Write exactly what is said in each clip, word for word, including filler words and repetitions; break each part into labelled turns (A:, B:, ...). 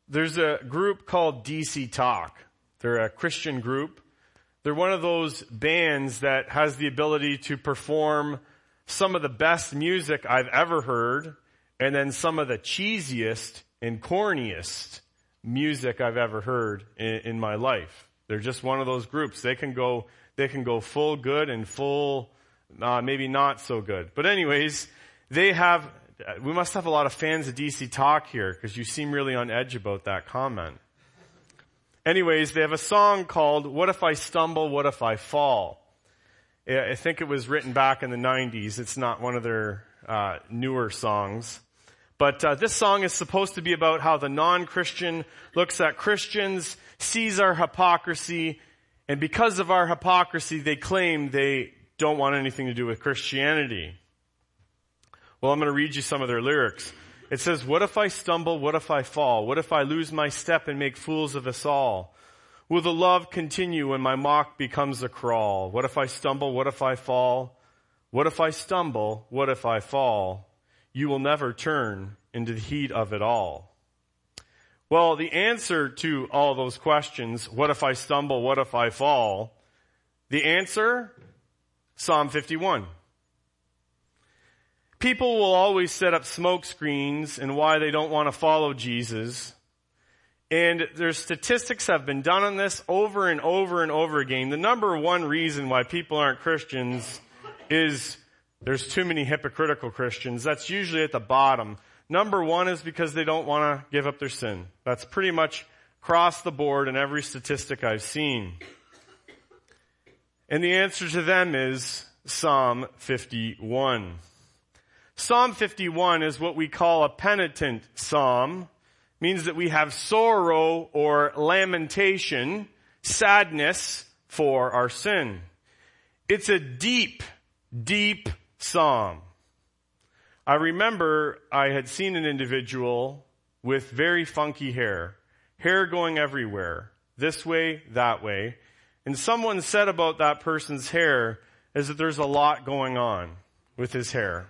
A: There's a group called D C Talk. They're a Christian group. They're one of those bands that has the ability to perform some of the best music I've ever heard, and then some of the cheesiest and corniest music I've ever heard in, in my life. They're just one of those groups. They can go, they can go full good and full, uh, maybe not so good. But anyways, they have, we must have a lot of fans of D C Talk here, because you seem really on edge about that comment. Anyways, they have a song called What If I Stumble, What If I Fall? I think it was written back in the nineties. It's not one of their uh, newer songs. But uh, this song is supposed to be about how the non-Christian looks at Christians, sees our hypocrisy, and because of our hypocrisy, they claim they don't want anything to do with Christianity. Well, I'm going to read you some of their lyrics. It says, what if I stumble, what if I fall? What if I lose my step and make fools of us all? Will the love continue when my mock becomes a crawl? What if I stumble, what if I fall? What if I stumble, what if I fall? You will never turn into the heat of it all. Well, the answer to all those questions, what if I stumble, what if I fall? The answer, Psalm fifty-one. People will always set up smoke screens and why they don't want to follow Jesus. And there's statistics have been done on this over and over and over again. The number one reason why people aren't Christians is there's too many hypocritical Christians. That's usually at the bottom. Number one is because they don't want to give up their sin. That's pretty much across the board in every statistic I've seen. And the answer to them is Psalm fifty-one. Psalm fifty-one is what we call a penitent psalm. It means that we have sorrow or lamentation, sadness for our sin. It's a deep, deep psalm. I remember I had seen an individual with very funky hair, hair going everywhere, this way, that way. And someone said about that person's hair is that there's a lot going on with his hair.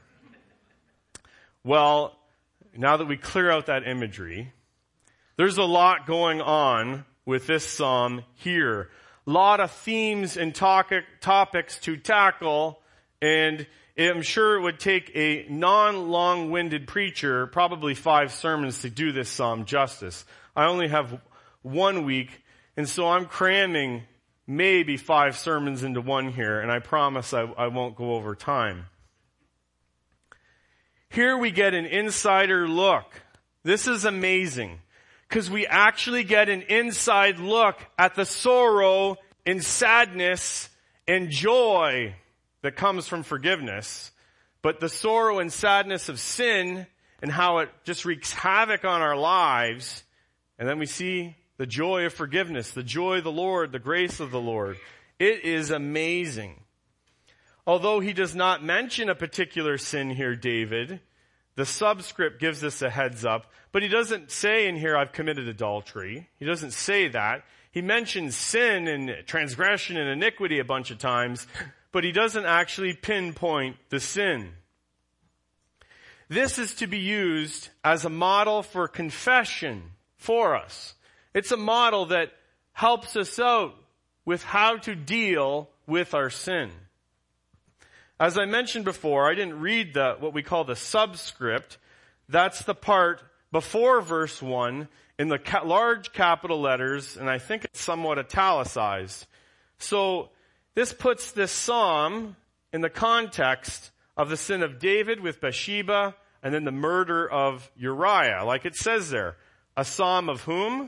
A: Well, now that we clear out that imagery, there's a lot going on with this psalm here. A lot of themes and topic, topics to tackle, and I'm sure it would take a non-long-winded preacher, probably five sermons, to do this psalm justice. I only have one week, and so I'm cramming maybe five sermons into one here, and I promise I, I won't go over time. Here we get an insider look. This is amazing, because we actually get an inside look at the sorrow and sadness and joy that comes from forgiveness, but the sorrow and sadness of sin and how it just wreaks havoc on our lives. And then we see the joy of forgiveness, the joy of the Lord, the grace of the Lord. It is amazing. Although he does not mention a particular sin here, David, the subscript gives us a heads up, but he doesn't say in here, I've committed adultery. He doesn't say that. He mentions sin and transgression and iniquity a bunch of times, but he doesn't actually pinpoint the sin. This is to be used as a model for confession for us. It's a model that helps us out with how to deal with our sin. As I mentioned before, I didn't read the what we call the subscript. That's the part before verse one in the ca- large capital letters, and I think it's somewhat italicized. So this puts this psalm in the context of the sin of David with Bathsheba and then the murder of Uriah. Like it says there, a psalm of whom?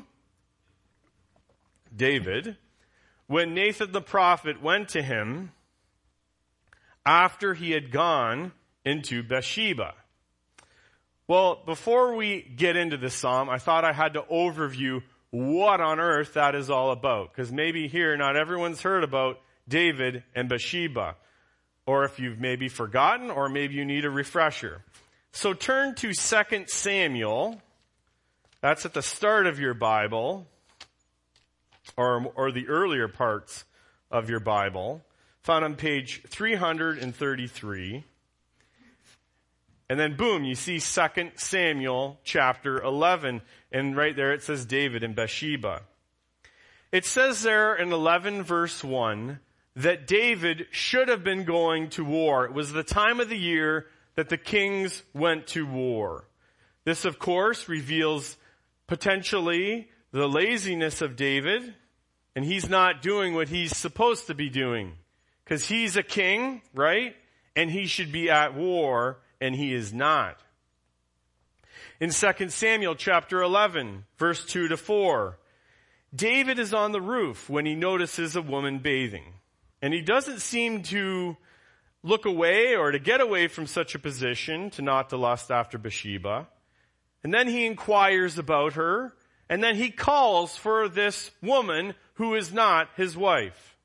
A: David. When Nathan the prophet went to him after he had gone into Bathsheba. Well, before we get into this psalm, I thought I had to overview what on earth that is all about. Because maybe here, not everyone's heard about David and Bathsheba. Or if you've maybe forgotten, or maybe you need a refresher. So turn to Second Samuel. That's at the start of your Bible. Or, or the earlier parts of your Bible. Found on page three hundred thirty-three. And then boom, you see Second Samuel chapter eleven. And right there it says David and Bathsheba. It says there in eleven verse one that David should have been going to war. It was the time of the year that the kings went to war. This, of course, reveals potentially the laziness of David, and he's not doing what he's supposed to be doing. Because he's a king, right? And he should be at war, and he is not. In Second Samuel chapter eleven, verse two to four, David is on the roof when he notices a woman bathing. And he doesn't seem to look away or to get away from such a position to not to lust after Bathsheba. And then he inquires about her, and then he calls for this woman who is not his wife.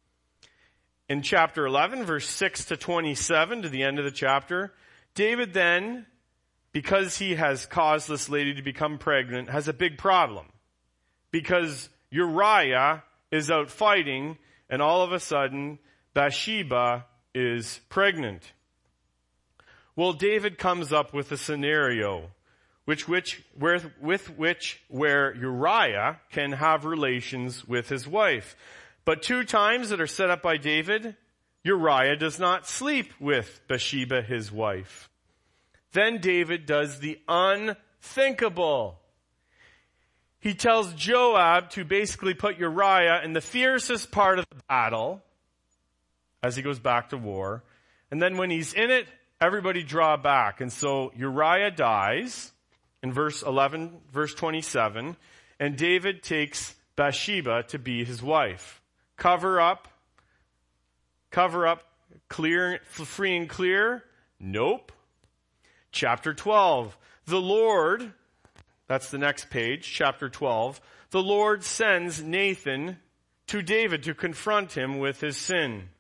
A: In chapter eleven, verse six to twenty-seven, to the end of the chapter, David then, because he has caused this lady to become pregnant, has a big problem. Because Uriah is out fighting, and all of a sudden, Bathsheba is pregnant. Well, David comes up with a scenario which, which, where, with which where Uriah can have relations with his wife. But two times that are set up by David, Uriah does not sleep with Bathsheba, his wife. Then David does the unthinkable. He tells Joab to basically put Uriah in the fiercest part of the battle as he goes back to war. And then when he's in it, everybody draw back. And so Uriah dies in verse eleven, verse twenty-seven, and David takes Bathsheba to be his wife. Cover up, cover up, clear, free and clear? Nope. Chapter twelve, the Lord, that's the next page, chapter twelve, the Lord sends Nathan to David to confront him with his sin.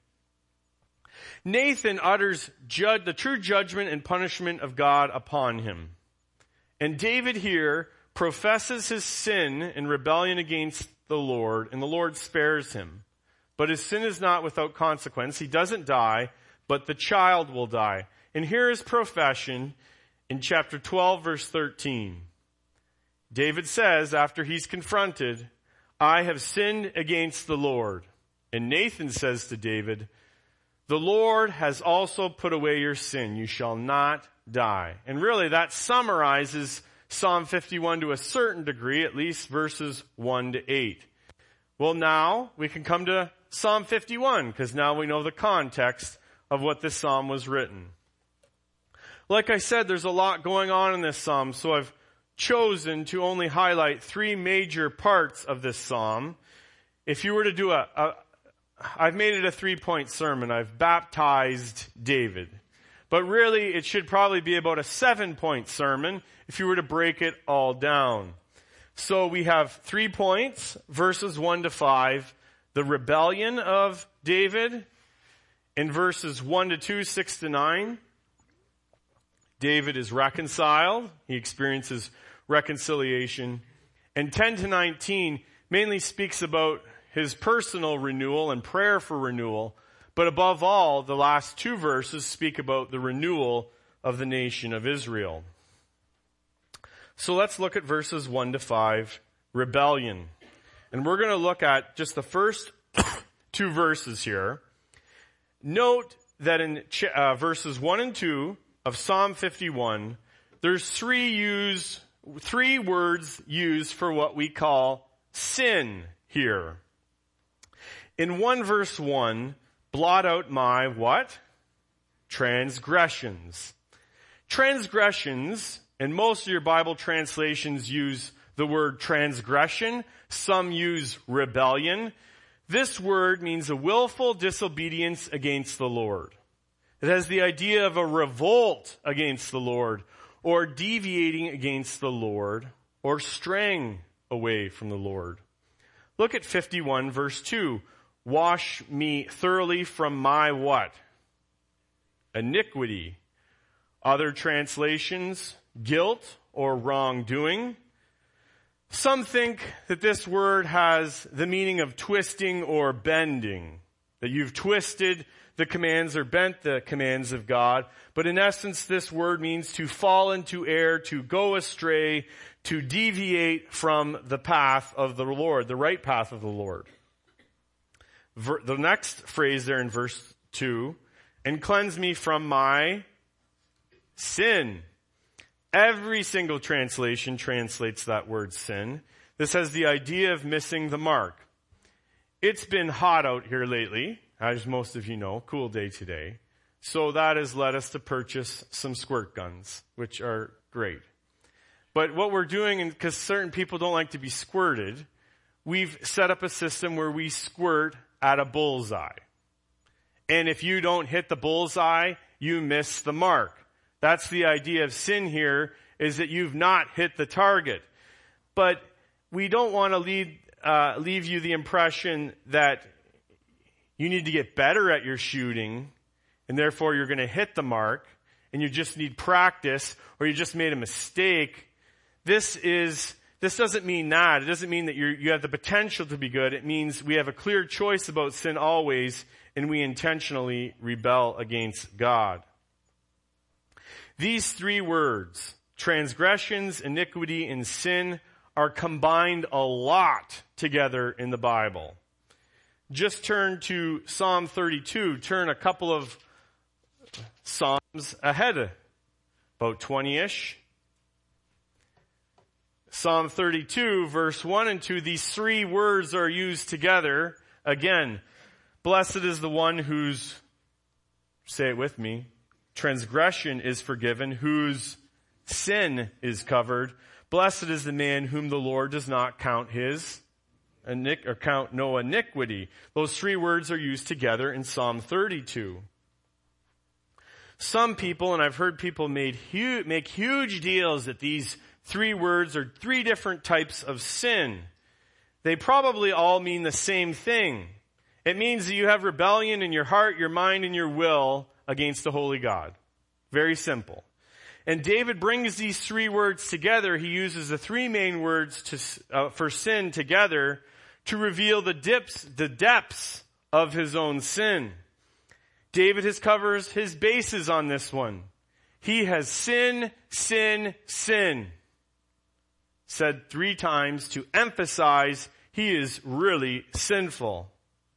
A: Nathan utters judge, the true judgment and punishment of God upon him. And David here professes his sin in rebellion against the Lord, and the Lord spares him. But his sin is not without consequence. He doesn't die, but the child will die. And here is profession in chapter twelve, verse thirteen. David says, after he's confronted, I have sinned against the Lord. And Nathan says to David, the Lord has also put away your sin. You shall not die. And really that summarizes Psalm fifty-one to a certain degree, at least verses one to eight. Well, now we can come to Psalm fifty-one, because now we know the context of what this psalm was written. Like I said, there's a lot going on in this psalm, so I've chosen to only highlight three major parts of this psalm. If you were to do a, a I've made it a three-point sermon. I've baptized David. But really, it should probably be about a seven-point sermon if you were to break it all down. So we have three points, verses one to five, the rebellion of David. In verses one to two, six to nine, David is reconciled. He experiences reconciliation. And ten to nineteen mainly speaks about his personal renewal and prayer for renewal. But above all, the last two verses speak about the renewal of the nation of Israel. So let's look at verses one to five, rebellion. And we're going to look at just the first two verses here. Note that in uh, verses one and two of Psalm fifty-one, there's three use, three words used for what we call sin here. In one verse one, blot out my what? Transgressions. Transgressions, and most of your Bible translations use the word transgression. Some use rebellion. This word means a willful disobedience against the Lord. It has the idea of a revolt against the Lord, or deviating against the Lord, or straying away from the Lord. Look at fifty-one verse two. Wash me thoroughly from my what? Iniquity. Other translations, guilt or wrongdoing. Some think that this word has the meaning of twisting or bending. That you've twisted the commands or bent the commands of God. But in essence, this word means to fall into error, to go astray, to deviate from the path of the Lord, the right path of the Lord. Ver, the next phrase there in verse two, and cleanse me from my sin. Every single translation translates that word sin. This has the idea of missing the mark. It's been hot out here lately, as most of you know, cool day today. So that has led us to purchase some squirt guns, which are great. But what we're doing, because certain people don't like to be squirted, we've set up a system where we squirt at a bullseye. And if you don't hit the bullseye, you miss the mark. That's the idea of sin here, is that you've not hit the target. But we don't want to lead, uh, leave you the impression that you need to get better at your shooting, and therefore you're going to hit the mark, and you just need practice, or you just made a mistake. This is, this doesn't mean that. It doesn't mean that you're, you have the potential to be good. It means we have a clear choice about sin always, and we intentionally rebel against God. These three words, transgressions, iniquity, and sin, are combined a lot together in the Bible. Just turn to Psalm thirty-two. Turn a couple of Psalms ahead, about twenty-ish. Psalm thirty-two, verse one and two, these three words are used together. Again, blessed is the one whose, say it with me, transgression is forgiven, whose sin is covered. Blessed is the man whom the Lord does not count his or count no iniquity. Those three words are used together in Psalm thirty-two. Some people, and I've heard people made hu- make huge deals that these three words are three different types of sin. They probably all mean the same thing. It means that you have rebellion in your heart, your mind, and your will against the holy God. Very simple. And David brings these three words together. He uses the three main words to, uh, for sin together to reveal the dips, the depths of his own sin. David has covered his bases on this one. He has sin, sin, sin. Said three times to emphasize he is really sinful.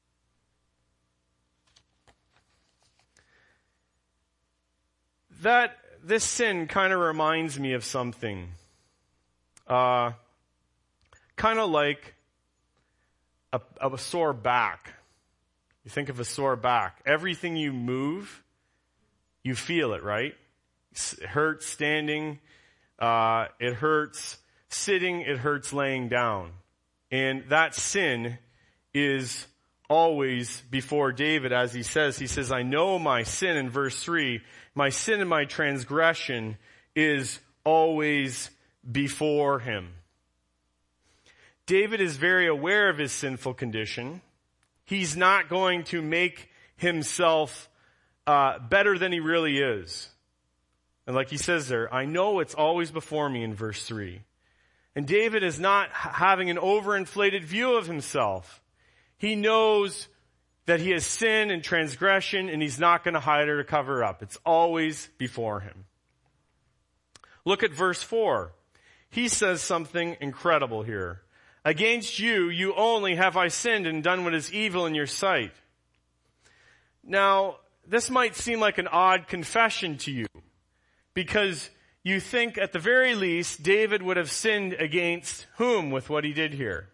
A: That, this sin kind of reminds me of something. Uh, kind of like a, a sore back. You think of a sore back. Everything you move, you feel it, right? It hurts standing. Uh, it hurts sitting. It hurts laying down. And that sin is always before David, as he says. He says, I know my sin in verse three. My sin and my transgression is always before him. David is very aware of his sinful condition. He's not going to make himself uh, better than he really is. And like he says there, I know it's always before me in verse three. And David is not having an overinflated view of himself. He knows that he has sin and transgression, and he's not going to hide or cover up. It's always before him. Look at verse four. He says something incredible here. Against you, you only have I sinned and done what is evil in your sight. Now, this might seem like an odd confession to you, because you think at the very least David would have sinned against whom with what he did here?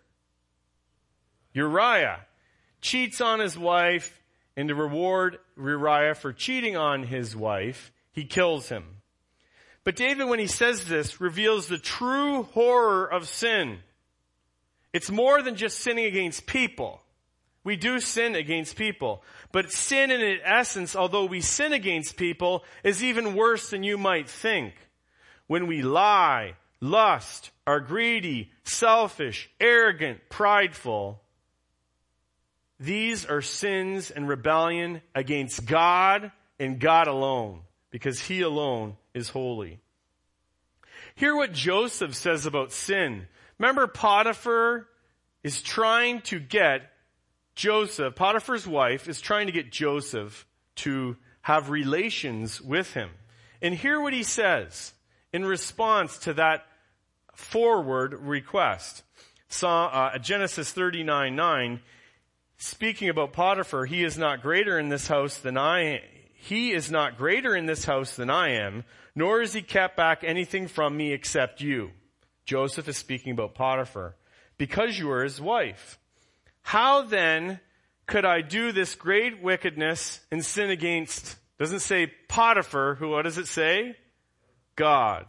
A: Uriah. Cheats on his wife, and to reward Uriah for cheating on his wife, he kills him. But David, when he says this, reveals the true horror of sin. It's more than just sinning against people. We do sin against people. But sin in its essence, although we sin against people, is even worse than you might think. When we lie, lust, are greedy, selfish, arrogant, prideful, these are sins and rebellion against God and God alone, because He alone is holy. Hear what Joseph says about sin. Remember, Potiphar is trying to get Joseph, Potiphar's wife is trying to get Joseph to have relations with him. And hear what he says in response to that forward request. Saw, uh, Genesis thirty-nine nine, speaking about Potiphar, he is not greater in this house than I he is not greater in this house than I am, nor has he kept back anything from me except you. Joseph is speaking about Potiphar, because you are his wife. How then could I do this great wickedness and sin against, doesn't say Potiphar, who, what does it say? God.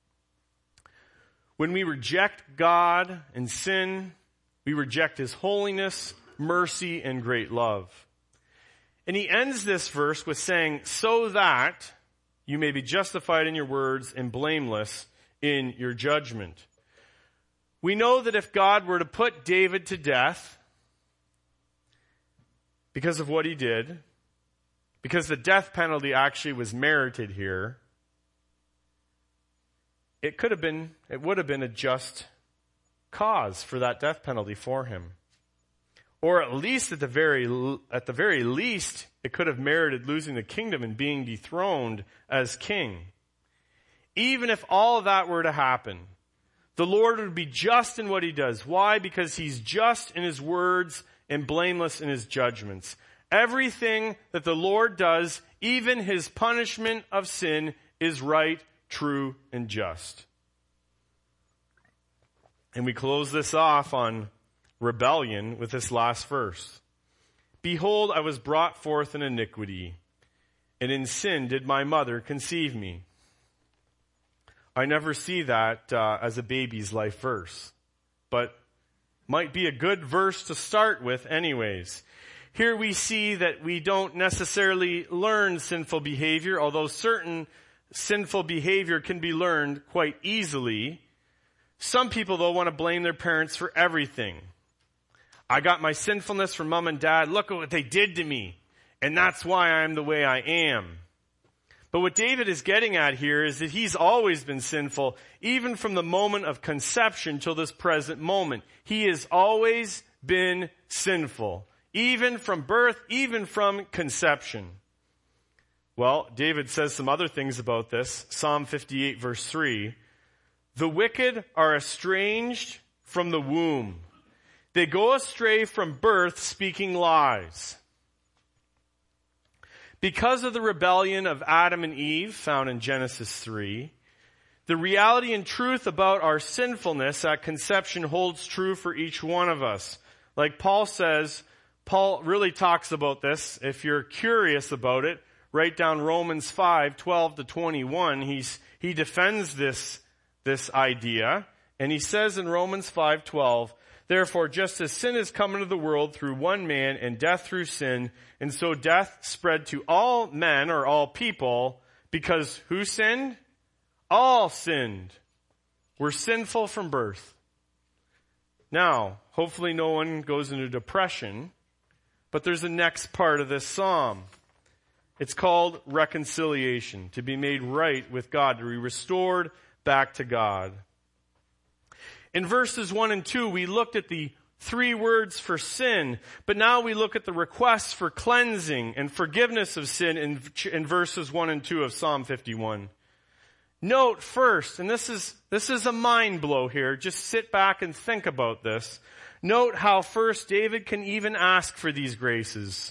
A: When we reject God and sin, we reject his holiness, mercy, and great love. And he ends this verse with saying, so that you may be justified in your words and blameless in your judgment. We know that if God were to put David to death because of what he did, because the death penalty actually was merited here, it could have been, it would have been a just cause for that death penalty for him. Or at least at the very, at the very least, it could have merited losing the kingdom and being dethroned as king. Even if all of that were to happen, the Lord would be just in what he does. Why? Because he's just in his words and blameless in his judgments. Everything that the Lord does, even his punishment of sin, is right, true, and just. And we close this off on rebellion with this last verse. Behold, I was brought forth in iniquity, and in sin did my mother conceive me. I never see that uh, as a baby's life verse, but might be a good verse to start with anyways. Here we see that we don't necessarily learn sinful behavior, although certain sinful behavior can be learned quite easily. Some people, though, want to blame their parents for everything. I got my sinfulness from mom and dad. Look at what they did to me. And that's why I'm the way I am. But what David is getting at here is that he's always been sinful, even from the moment of conception till this present moment. He has always been sinful, even from birth, even from conception. Well, David says some other things about this. Psalm fifty-eight verse three. The wicked are estranged from the womb. They go astray from birth, speaking lies. Because of the rebellion of Adam and Eve, found in Genesis three, the reality and truth about our sinfulness at conception holds true for each one of us. Like Paul says, Paul really talks about this. If you're curious about it, write down Romans five, twelve to twenty-one. He's, he defends this, this idea. And he says in Romans five, twelve, therefore, just as sin has come into the world through one man and death through sin, and so death spread to all men or all people, because who sinned? All sinned. We're sinful from birth. Now, hopefully no one goes into depression, but there's a next part of this psalm. It's called reconciliation, to be made right with God, to be restored back to God. In verses one and two, we looked at the three words for sin, but now we look at the requests for cleansing and forgiveness of sin in, in verses one and two of Psalm fifty-one. Note first, and this is, this is a mind blow here, just sit back and think about this. Note how first David can even ask for these graces.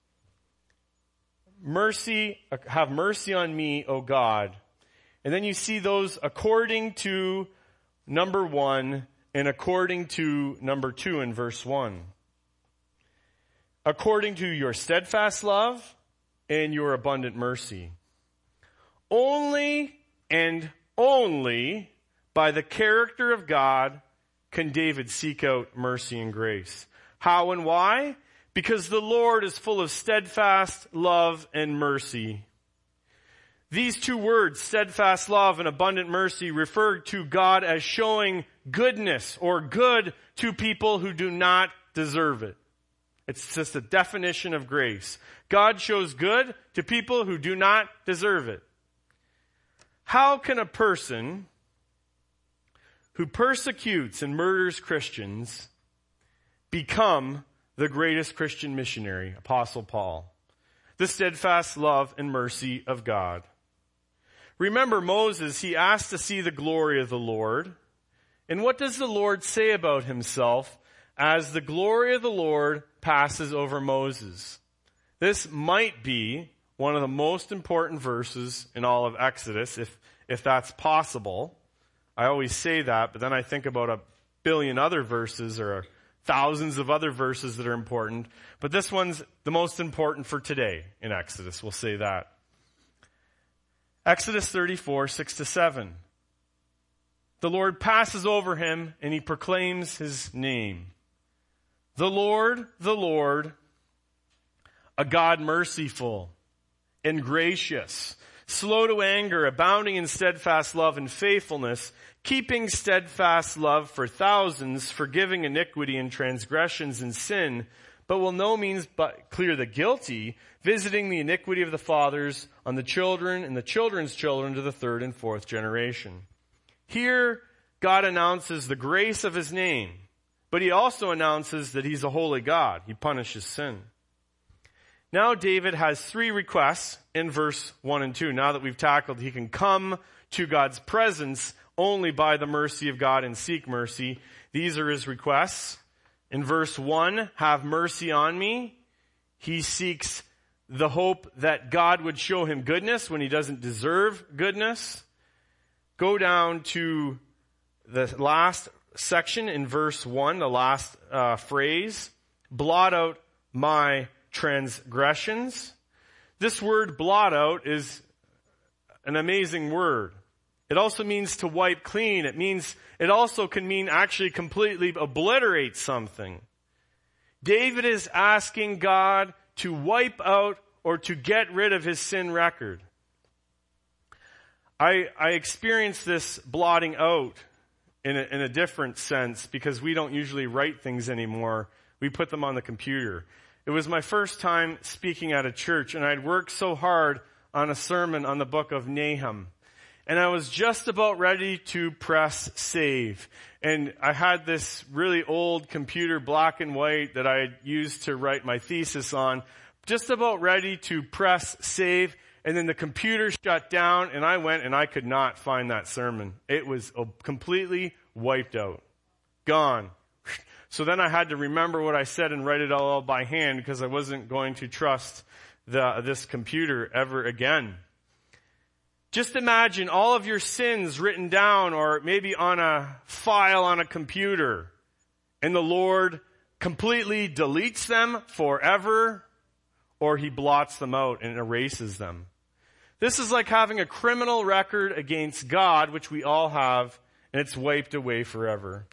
A: Mercy, have mercy on me, O God. And then you see those according to number one, and according to number two in verse one. According to your steadfast love and your abundant mercy. Only and only by the character of God can David seek out mercy and grace. How and why? Because the Lord is full of steadfast love and mercy. These two words, steadfast love and abundant mercy, refer to God as showing goodness or good to people who do not deserve it. It's just a definition of grace. God shows good to people who do not deserve it. How can a person who persecutes and murders Christians become the greatest Christian missionary, Apostle Paul? the steadfast love and mercy of God. Remember Moses, he asked to see the glory of the Lord. And what does the Lord say about himself as the glory of the Lord passes over Moses? This might be one of the most important verses in all of Exodus, if, if that's possible. I always say that, but then I think about a billion other verses or thousands of other verses that are important. But this one's the most important for today in Exodus. We'll say that. Exodus thirty-four, six to seven. The Lord passes over him and he proclaims his name. The Lord, the Lord, a God merciful and gracious, slow to anger, abounding in steadfast love and faithfulness, keeping steadfast love for thousands, forgiving iniquity and transgressions and sin, but will no means but clear the guilty, visiting the iniquity of the fathers on the children and the children's children to the third and fourth generation. Here, God announces the grace of his name, but he also announces that he's a holy God. He punishes sin. Now David has three requests in verse one and two. Now that we've tackled, he can come to God's presence only by the mercy of God and seek mercy. These are his requests. In verse one, have mercy on me. He seeks the hope that God would show him goodness when he doesn't deserve goodness. Go down to the last section in verse one, the last uh, phrase. Blot out my transgressions. This word blot out is an amazing word. It also means to wipe clean. It means, it also can mean actually completely obliterate something. David is asking God to wipe out or to get rid of his sin record. I, I experienced this blotting out in a, in a different sense because we don't usually write things anymore. We put them on the computer. It was my first time speaking at a church, and I'd worked so hard on a sermon on the book of Nahum. And I was just about ready to press save. And I had this really old computer, black and white, that I had used to write my thesis on, just about ready to press save. And then the computer shut down, and I went and I could not find that sermon. It was completely wiped out. Gone. So then I had to remember what I said and write it all by hand because I wasn't going to trust the, this computer ever again. Just imagine all of your sins written down or maybe on a file on a computer, and the Lord completely deletes them forever, or he blots them out and erases them. This is like having a criminal record against God, which we all have, and it's wiped away forever.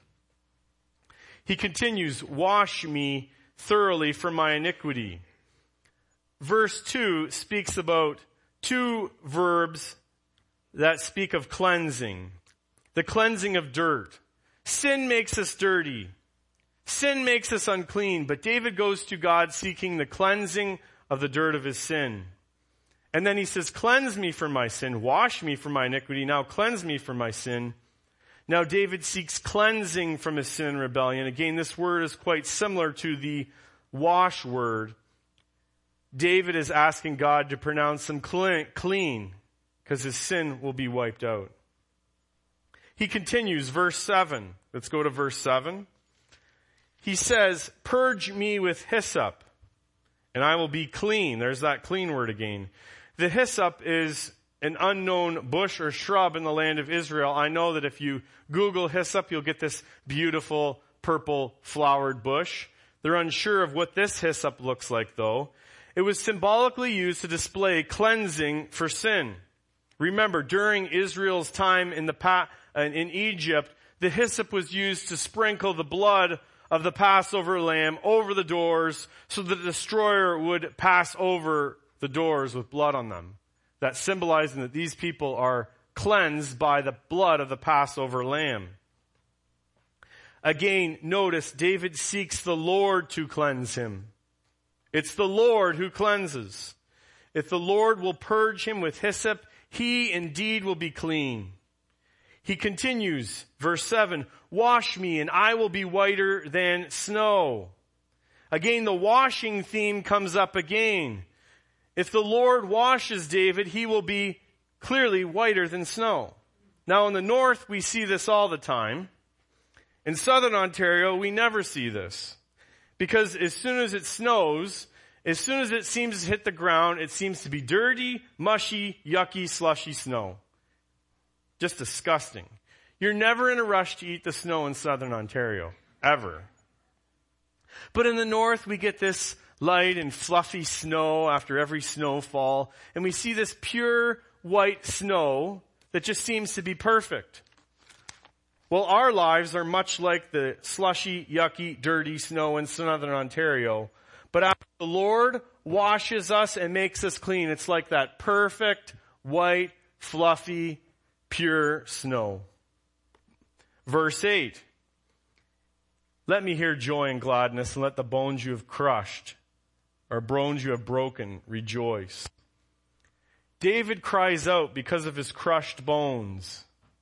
A: He continues, wash me thoroughly from my iniquity. Verse two speaks about two verbs that speak of cleansing. The cleansing of dirt. Sin makes us dirty. Sin makes us unclean, but David goes to God seeking the cleansing of the dirt of his sin. And then he says, cleanse me from my sin, wash me from my iniquity, now cleanse me from my sin. Now David seeks cleansing from his sin and rebellion. Again, this word is quite similar to the wash word. David is asking God to pronounce him clean because his sin will be wiped out. He continues, verse seven. Let's go to verse seven. He says, purge me with hyssop, and I will be clean. There's that clean word again. The hyssop is an unknown bush or shrub in the land of Israel. I know that if you Google hyssop, you'll get this beautiful purple flowered bush. They're unsure of what this hyssop looks like, though. It was symbolically used to display cleansing for sin. Remember, during Israel's time in the pa- in Egypt, the hyssop was used to sprinkle the blood of the Passover lamb over the doors so that the destroyer would pass over the doors with blood on them. That symbolizing that these people are cleansed by the blood of the Passover lamb. Again, notice David seeks the Lord to cleanse him. It's the Lord who cleanses. If the Lord will purge him with hyssop, he indeed will be clean. He continues, verse seven, wash me and I will be whiter than snow. Again, the washing theme comes up again. If the Lord washes David, he will be clearly whiter than snow. Now in the north, we see this all the time. In southern Ontario, we never see this. Because as soon as it snows, as soon as it seems to hit the ground, it seems to be dirty, mushy, yucky, slushy snow. Just disgusting. You're never in a rush to eat the snow in southern Ontario. Ever. But in the north, we get this light and fluffy snow after every snowfall, and we see this pure white snow that just seems to be perfect. Well, our lives are much like the slushy, yucky, dirty snow in southern Ontario, but after the Lord washes us and makes us clean, it's like that perfect, white, fluffy, pure snow. Verse eight. Let me hear joy and gladness, and let the bones you have crushed, or bones you have broken, rejoice. David cries out because of his crushed bones.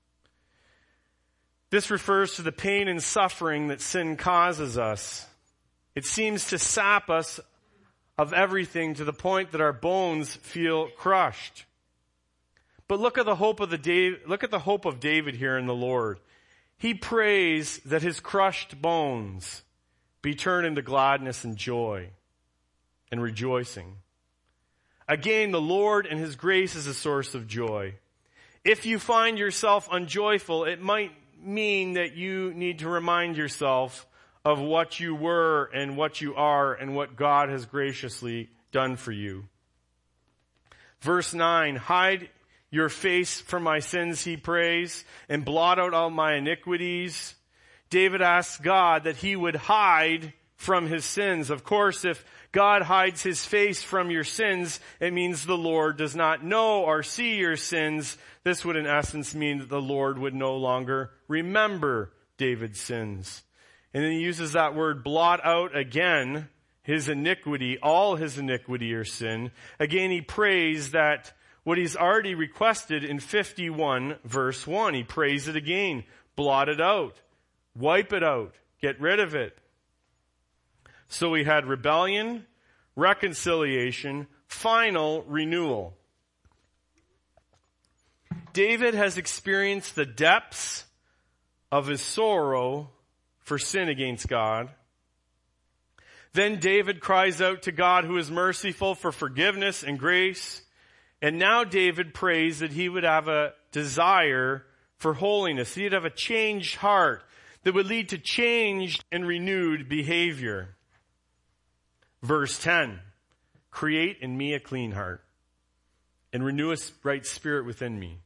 A: This refers to the pain and suffering that sin causes us. It seems to sap us of everything to the point that our bones feel crushed. But look at the hope of the Dave, look at the hope of David here in the Lord. He prays that his crushed bones be turned into gladness and joy and rejoicing. Again, the Lord and his grace is a source of joy. If you find yourself unjoyful, it might mean that you need to remind yourself of what you were and what you are and what God has graciously done for you. Verse nine, hide your face from my sins, he prays, and blot out all my iniquities. David asks God that he would hide from his sins. Of course, if God hides his face from your sins, it means the Lord does not know or see your sins. This would in essence mean that the Lord would no longer remember David's sins. And then he uses that word blot out again, his iniquity, all his iniquity or sin. Again, he prays that what he's already requested in fifty-one verse one, he prays it again. Blot it out. Wipe it out. Get rid of it. So we had rebellion, reconciliation, final renewal. David has experienced the depths of his sorrow for sin against God. Then David cries out to God, who is merciful, for forgiveness and grace. And now David prays that he would have a desire for holiness. He'd have a changed heart that would lead to changed and renewed behavior. Verse ten, create in me a clean heart and renew a right spirit within me.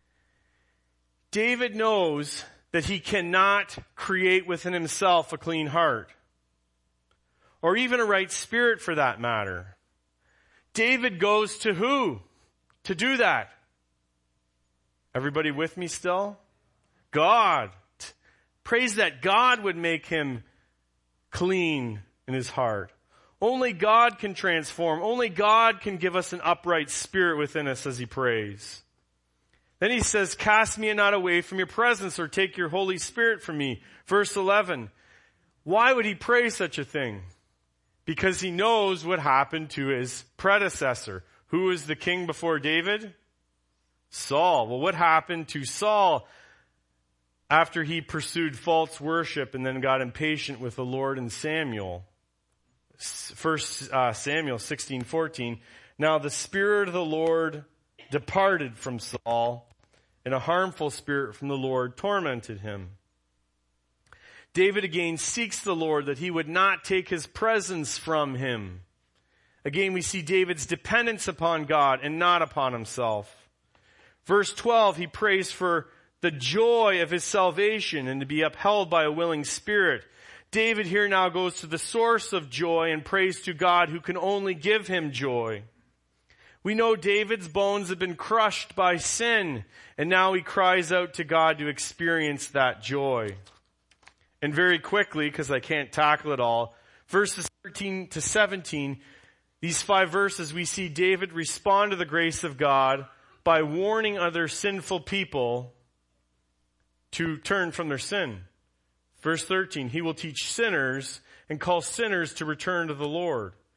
A: David knows that he cannot create within himself a clean heart, or even a right spirit for that matter. David goes to who to do that? Everybody with me still? God. Prays that God would make him clean in his heart. Only God can transform. Only God can give us an upright spirit within us as he prays. Then he says, cast me not away from your presence or take your Holy Spirit from me. Verse eleven. Why would he pray such a thing? Because he knows what happened to his predecessor. Who was the king before David? Saul. Well, what happened to Saul after he pursued false worship and then got impatient with the Lord and Samuel? First uh, Samuel sixteen fourteen. Now the Spirit of the Lord departed from Saul, and a harmful spirit from the Lord tormented him. David again seeks the Lord that he would not take his presence from him. Again, we see David's dependence upon God and not upon himself. Verse twelve, he prays for the joy of his salvation and to be upheld by a willing spirit. David here now goes to the source of joy and prays to God who can only give him joy. We know David's bones have been crushed by sin, and now he cries out to God to experience that joy. And very quickly, because I can't tackle it all, verses thirteen to seventeen, these five verses, we see David respond to the grace of God by warning other sinful people to turn from their sin. Verse thirteen, he will teach sinners and call sinners to return to the Lord.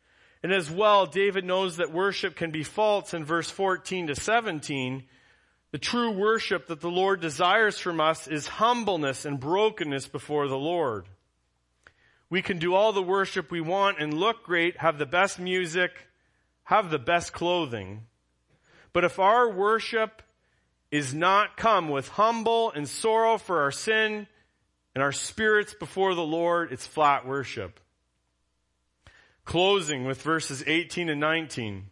A: And as well, David knows that worship can be false in verse fourteen to seventeen. The true worship that the Lord desires from us is humbleness and brokenness before the Lord. We can do all the worship we want and look great, have the best music, have the best clothing. But if our worship is not come with humble and sorrow for our sin and our spirits before the Lord, it's flat worship. Closing with verses eighteen and nineteen.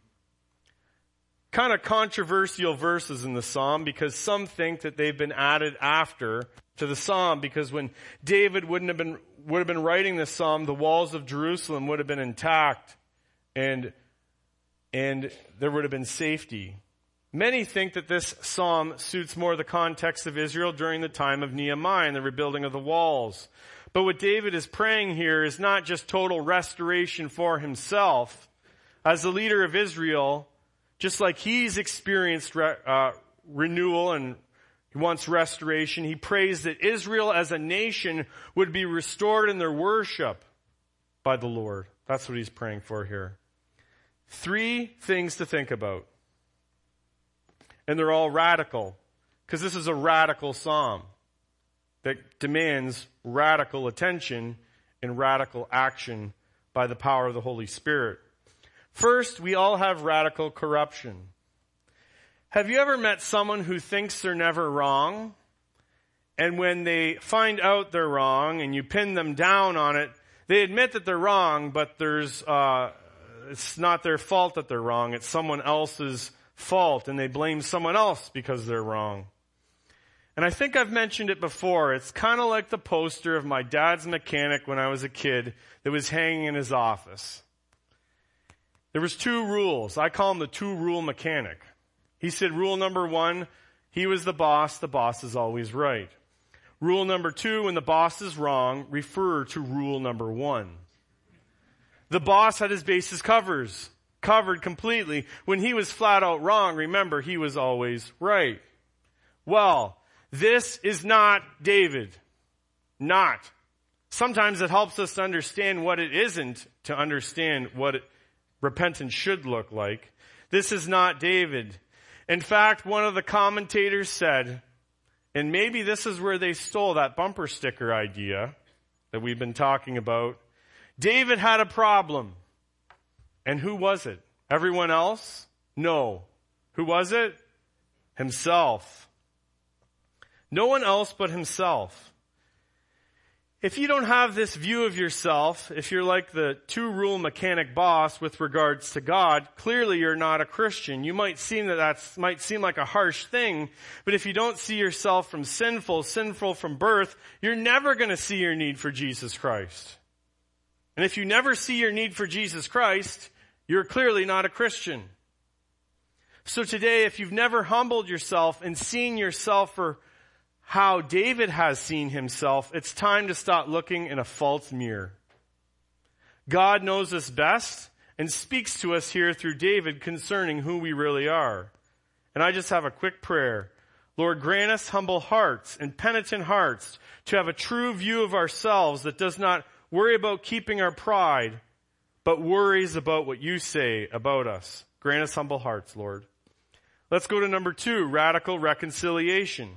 A: Kind of controversial verses in the psalm because some think that they've been added after to the psalm, because when David wouldn't have been would have been writing this psalm, the walls of Jerusalem would have been intact and and there would have been safety. Many think that this psalm suits more the context of Israel during the time of Nehemiah and the rebuilding of the walls. But what David is praying here is not just total restoration for himself. As the leader of Israel, just like he's experienced re- uh, renewal and he wants restoration, he prays that Israel as a nation would be restored in their worship by the Lord. That's what he's praying for here. Three things to think about. And they're all radical, because this is a radical psalm that demands radical attention and radical action by the power of the Holy Spirit. First, we all have radical corruption. Have you ever met someone who thinks they're never wrong? And when they find out they're wrong and you pin them down on it, they admit that they're wrong, but there's uh, it's not their fault that they're wrong. It's someone else's fault, and they blame someone else because they're wrong. And I think I've mentioned it before. It's kind of like the poster of my dad's mechanic when I was a kid that was hanging in his office. There was two rules. I call him the two-rule mechanic. He said rule number one, he was the boss, the boss is always right. Rule number two, when the boss is wrong, refer to rule number one. The boss had his bases covers, covered completely. When he was flat out wrong, remember, he was always right. Well, this is not David. Not. Sometimes it helps us to understand what it isn't to understand what it, repentance should look like. This is not David. In fact, one of the commentators said, and maybe this is where they stole that bumper sticker idea that we've been talking about, David had a problem. And who was it? Everyone else? No. Who was it? Himself. No one else but himself. If you don't have this view of yourself, if you're like the two-rule mechanic boss with regards to God, clearly you're not a Christian. You might seem that that might seem like a harsh thing, but if you don't see yourself from sinful, sinful from birth, you're never going to see your need for Jesus Christ. And if you never see your need for Jesus Christ, you're clearly not a Christian. So today, if you've never humbled yourself and seen yourself for how David has seen himself, it's time to stop looking in a false mirror. God knows us best and speaks to us here through David concerning who we really are. And I just have a quick prayer. Lord, grant us humble hearts and penitent hearts to have a true view of ourselves that does not worry about keeping our pride, but worries about what you say about us. Grant us humble hearts, Lord. Let's go to number two, radical reconciliation.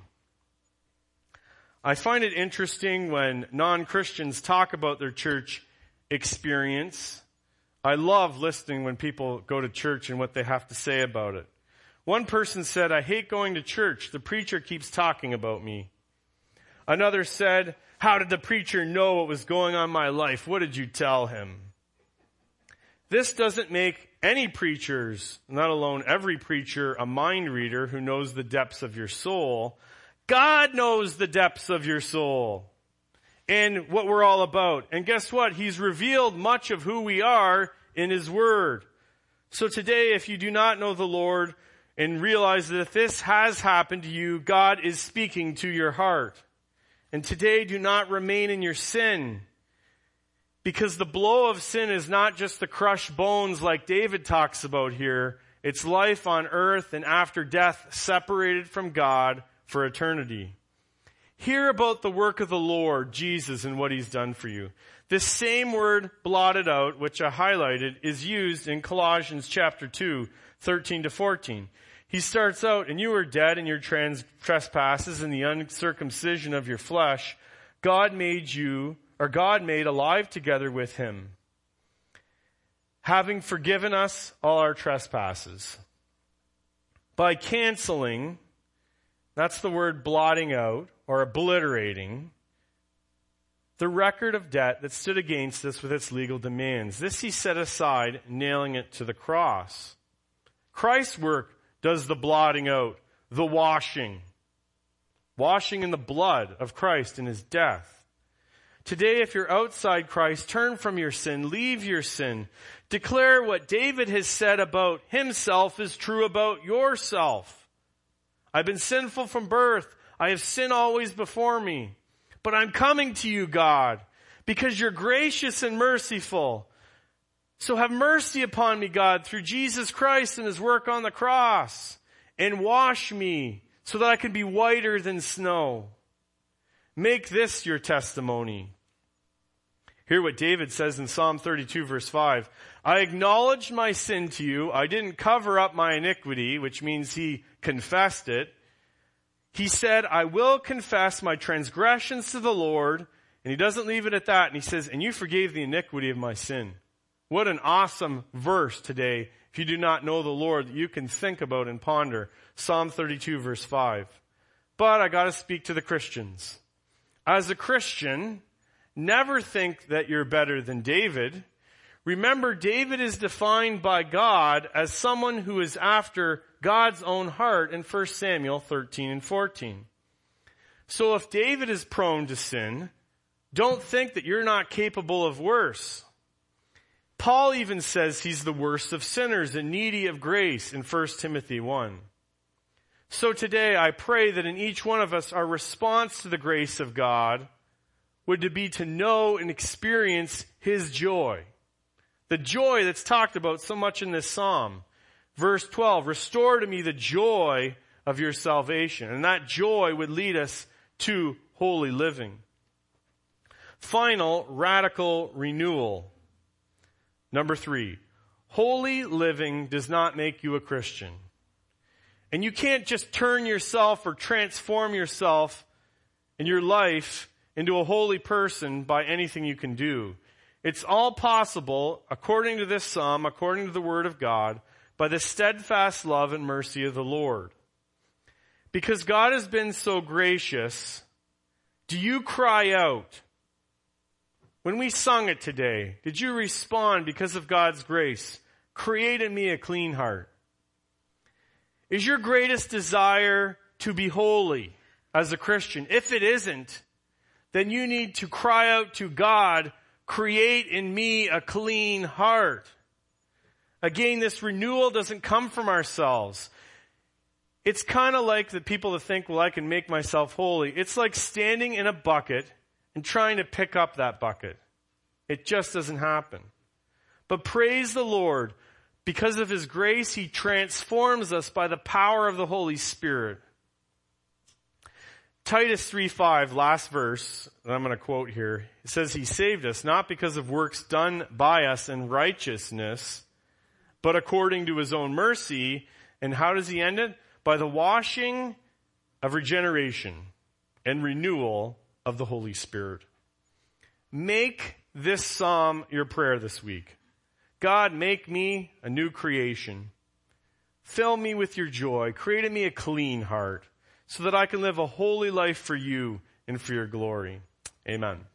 A: I find it interesting when non-Christians talk about their church experience. I love listening when people go to church and what they have to say about it. One person said, I hate going to church. The preacher keeps talking about me. Another said, how did the preacher know what was going on in my life? What did you tell him? This doesn't make any preachers, not alone every preacher, a mind reader who knows the depths of your soul. God knows the depths of your soul and what we're all about. And guess what? He's revealed much of who we are in His Word. So today, if you do not know the Lord and realize that if this has happened to you, God is speaking to your heart. And today, do not remain in your sin. Because the blow of sin is not just the crushed bones like David talks about here. It's life on earth and after death separated from God for eternity. Hear about the work of the Lord Jesus and what he's done for you. This same word blotted out, which I highlighted, is used in Colossians chapter two, thirteen to fourteen. He starts out, and you were dead in your trans- trespasses and the uncircumcision of your flesh. God made you, or God made alive together with him, having forgiven us all our trespasses. By canceling, that's the word blotting out, or obliterating, the record of debt that stood against us with its legal demands. This he set aside, nailing it to the cross. Christ's work does the blotting out, the washing. Washing in the blood of Christ in his death. Today, if you're outside Christ, turn from your sin, leave your sin. Declare what David has said about himself is true about yourself. I've been sinful from birth. I have sin always before me. But I'm coming to you, God, because you're gracious and merciful. So have mercy upon me, God, through Jesus Christ and his work on the cross, and wash me so that I can be whiter than snow. Make this your testimony. Hear what David says in Psalm thirty-two, verse five. I acknowledged my sin to you. I didn't cover up my iniquity, which means he confessed it. He said, I will confess my transgressions to the Lord. And he doesn't leave it at that. And he says, and you forgave the iniquity of my sin. What an awesome verse today, if you do not know the Lord, that you can think about and ponder. Psalm thirty-two, verse five. But I got to speak to the Christians. As a Christian, never think that you're better than David. Remember, David is defined by God as someone who is after God's own heart in First Samuel thirteen and fourteen. So if David is prone to sin, don't think that you're not capable of worse. Paul even says he's the worst of sinners and needy of grace in First Timothy one. So today I pray that in each one of us our response to the grace of God would to be to know and experience his joy. The joy that's talked about so much in this psalm. Verse twelve, restore to me the joy of your salvation. And that joy would lead us to holy living. Final, radical renewal. Number three, holy living does not make you a Christian. And you can't just turn yourself or transform yourself and your life into a holy person by anything you can do. It's all possible, according to this psalm, according to the word of God, by the steadfast love and mercy of the Lord. Because God has been so gracious, do you cry out? When we sung it today, did you respond because of God's grace? Create in me a clean heart. Is your greatest desire to be holy as a Christian? If it isn't, then you need to cry out to God, create in me a clean heart. Again, this renewal doesn't come from ourselves. It's kind of like the people that think, well, I can make myself holy. It's like standing in a bucket and trying to pick up that bucket. It just doesn't happen. But praise the Lord, because of his grace, he transforms us by the power of the Holy Spirit. Titus three five, last verse, that I'm going to quote here. It says, he saved us not because of works done by us in righteousness, but according to his own mercy. And how does he end it? By the washing of regeneration and renewal of the Holy Spirit. Make this psalm your prayer this week. God, make me a new creation. Fill me with your joy. Create in me a clean heart so that I can live a holy life for you and for your glory. Amen.